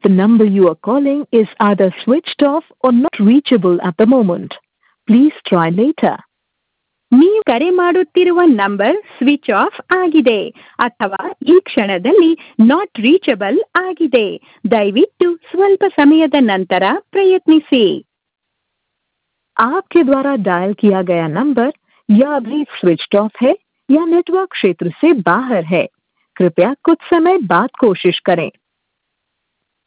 The number you are calling is either switched off or not reachable at the moment. Please try later. ನೀವು ಕರೆ ಮಾಡುತ್ತಿರುವ number switch off ಆಗಿದೆ ಅಥವಾ ಈ ಕ್ಷಣದಲ್ಲಿ ನಾಟ್ ರೀಚಬಲ್ ಆಗಿದೆ. ದಯವಿಟ್ಟು ಸ್ವಲ್ಪ ಸಮಯದ ನಂತರ ಪ್ರಯತ್ನಿಸಿ. आपके द्वारा डायल किया गया नंबर या अभी स्विच्ड ऑफ है या नेटवर्क क्षेत्र से बाहर है. कृपया कुछ समय बाद कोशिश करें.